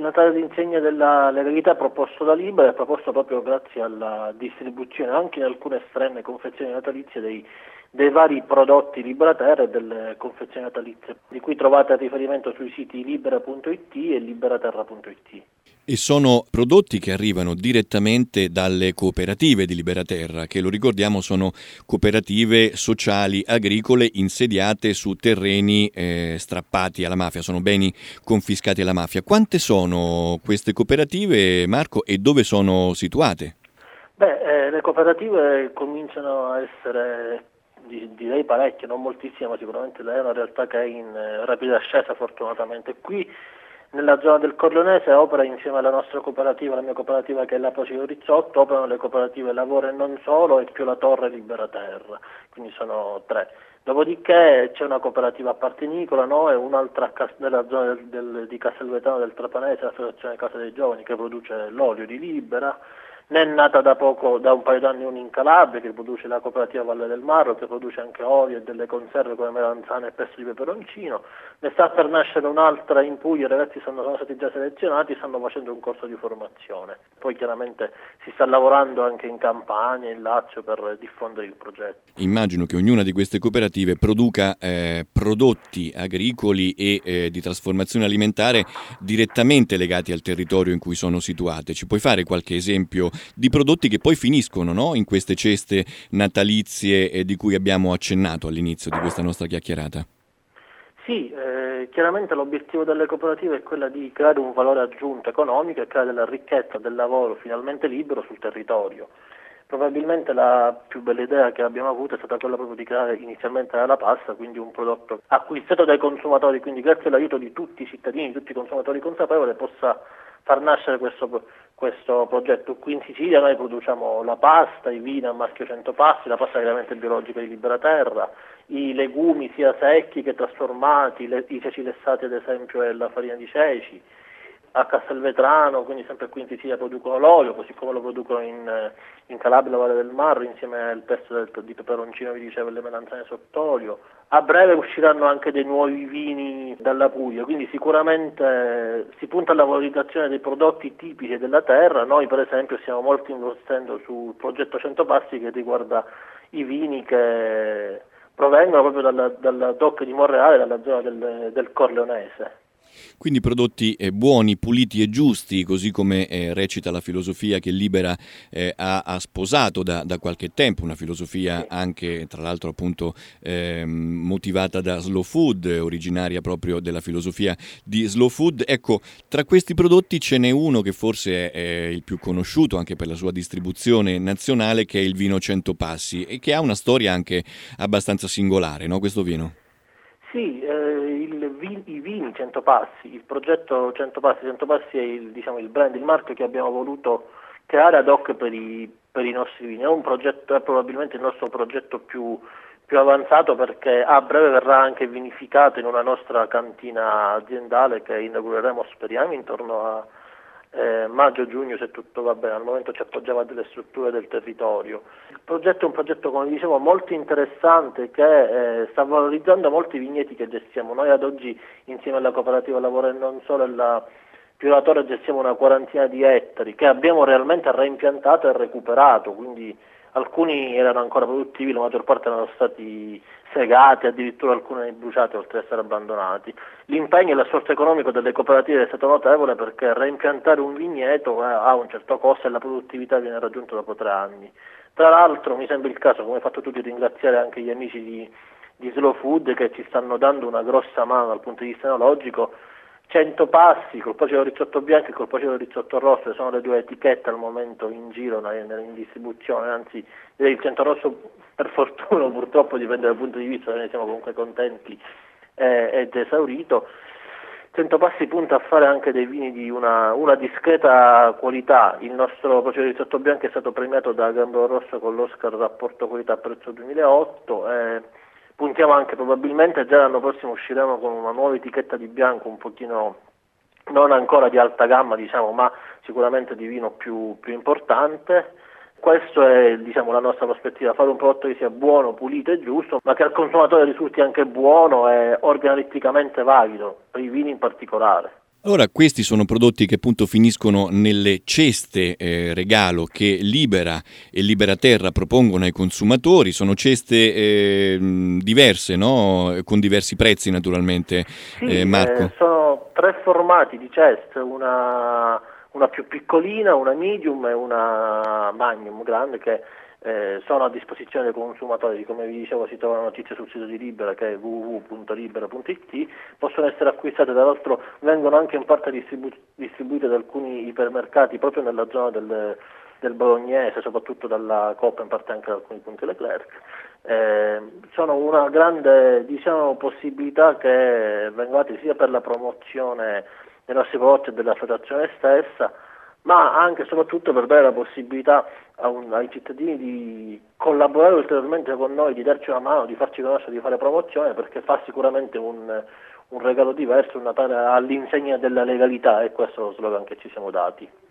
Natale d'insegna della legalità proposto da Libera è proposto proprio grazie alla distribuzione anche in alcune estreme confezioni natalizie dei vari prodotti Libera Terra e delle confezioni natalizie, di cui trovate riferimento sui siti libera.it e liberaterra.it. E sono prodotti che arrivano direttamente dalle cooperative di Libera Terra, che lo ricordiamo sono cooperative sociali agricole insediate su terreni strappati alla mafia, sono beni confiscati alla mafia. Quante sono queste cooperative, Marco, e dove sono situate? Le cooperative cominciano a essere, direi parecchie, non moltissime, ma sicuramente è una realtà che è in rapida ascesa fortunatamente. Qui nella zona del Corleonese opera insieme alla nostra cooperativa, la mia cooperativa che è la Procida Rizzotto, operano le cooperative Lavoro e Non Solo e più la Torre Libera Terra, quindi sono 3. Dopodiché c'è una cooperativa a Partinicola, e un'altra nella zona di Castelvetrano del Trapanese, l'associazione Casa dei Giovani, che produce l'olio di Libera. Ne è nata da un paio d'anni una in Calabria che produce la cooperativa Valle del Marro, che produce anche olio e delle conserve come melanzane e pesto di peperoncino. Ne sta per nascere un'altra in Puglia, i ragazzi sono stati già selezionati, stanno facendo un corso di formazione. Poi chiaramente si sta lavorando anche in Campania, in Lazio per diffondere il progetto. Immagino che ognuna di queste cooperative produca prodotti agricoli e di trasformazione alimentare direttamente legati al territorio in cui sono situate. Ci puoi fare qualche esempio di prodotti che poi finiscono, no? In queste ceste natalizie di cui abbiamo accennato all'inizio di questa nostra chiacchierata? Sì, chiaramente l'obiettivo delle cooperative è quella di creare un valore aggiunto economico e creare della ricchezza del lavoro finalmente libero sul territorio. Probabilmente la più bella idea che abbiamo avuto è stata quella proprio di creare inizialmente la pasta, quindi un prodotto acquistato dai consumatori, quindi grazie all'aiuto di tutti i cittadini, tutti i consumatori consapevoli, possa far nascere questo progetto. Qui in Sicilia noi produciamo la pasta, i vini a marchio 100 Passi, la pasta chiaramente biologica di Libera Terra, i legumi sia secchi che trasformati, i ceci lessati ad esempio e la farina di ceci. A Castelvetrano, quindi sempre qui in Sicilia, producono l'olio, così come lo producono in Calabria, la Valle del Marro, insieme al pesto di peperoncino, vi dicevo, e le melanzane sott'olio. A breve usciranno anche dei nuovi vini dalla Puglia, quindi sicuramente si punta alla valorizzazione dei prodotti tipici della terra. Noi per esempio stiamo molto investendo sul progetto 100 Passi che riguarda i vini che provengono proprio dalla DOC di Monreale, dalla zona del Corleonese. Quindi prodotti buoni, puliti e giusti, così come recita la filosofia che Libera ha sposato da qualche tempo, una filosofia anche tra l'altro appunto motivata da Slow Food, originaria proprio della filosofia di Slow Food. Ecco, tra questi prodotti ce n'è uno che forse è il più conosciuto anche per la sua distribuzione nazionale, che è il vino 100 Passi e che ha una storia anche abbastanza singolare, no? Questo vino? Sì, i vini 100 Passi, il progetto 100 Passi è il brand, il marchio che abbiamo voluto creare ad hoc per i nostri vini. È probabilmente il nostro progetto più avanzato, perché a breve verrà anche vinificato in una nostra cantina aziendale che inaugureremo, speriamo, intorno a maggio-giugno, se tutto va bene. Al momento ci appoggiamo a delle strutture del territorio. Il progetto è un progetto, come dicevo, molto interessante che sta valorizzando molti vigneti che gestiamo. Noi ad oggi, insieme alla cooperativa Lavoro e Non Solo e la Torre, gestiamo una quarantina di ettari che abbiamo realmente reimpiantato e recuperato, quindi alcuni erano ancora produttivi, la maggior parte erano stati segati, addirittura alcuni bruciati oltre ad essere abbandonati. L'impegno e l'asforzo economico delle cooperative è stato notevole, perché reimpiantare un vigneto ha un certo costo e la produttività viene raggiunta dopo 3 anni. Tra l'altro mi sembra il caso, come hai fatto tu, di ringraziare anche gli amici di Slow Food che ci stanno dando una grossa mano dal punto di vista enologico. 100 Passi, col Procida Rizzotto bianco e col Procida Rizzotto rosso sono le 2 etichette al momento in giro in distribuzione, anzi il 100 rosso per fortuna o purtroppo, dipende dal punto di vista, ne siamo comunque contenti, ed esaurito. 100 Passi punta a fare anche dei vini di una discreta qualità. Il nostro Procida Rizzotto bianco è stato premiato da Gambero Rosso con l'Oscar rapporto qualità-prezzo 2008. Puntiamo anche, probabilmente già l'anno prossimo usciremo con una nuova etichetta di bianco, un pochino non ancora di alta gamma, ma sicuramente di vino più importante. Questa è la nostra prospettiva: fare un prodotto che sia buono, pulito e giusto, ma che al consumatore risulti anche buono e organoletticamente valido, per i vini in particolare. Allora, questi sono prodotti che appunto finiscono nelle ceste regalo che Libera e Liberaterra propongono ai consumatori. Sono ceste diverse, no? Con diversi prezzi naturalmente, Sì, Marco. sono 3 formati di ceste, una più piccolina, una medium e una magnum grande che sono a disposizione dei consumatori. Come vi dicevo, si trovano notizie sul sito di Libera, che è www.libera.it, possono essere acquistate, tra l'altro vengono anche in parte distribuite da alcuni ipermercati proprio nella zona del Bolognese, soprattutto dalla Coop, in parte anche da alcuni punti Leclerc. Sono una grande, diciamo, possibilità che vengono date sia per la promozione dei nostri prodotti e della federazione stessa, ma anche e soprattutto per dare la possibilità ai cittadini di collaborare ulteriormente con noi, di darci una mano, di farci conoscere, di fare promozione, perché fa sicuramente un regalo diverso, un Natale all'insegna della legalità, e questo è lo slogan che ci siamo dati.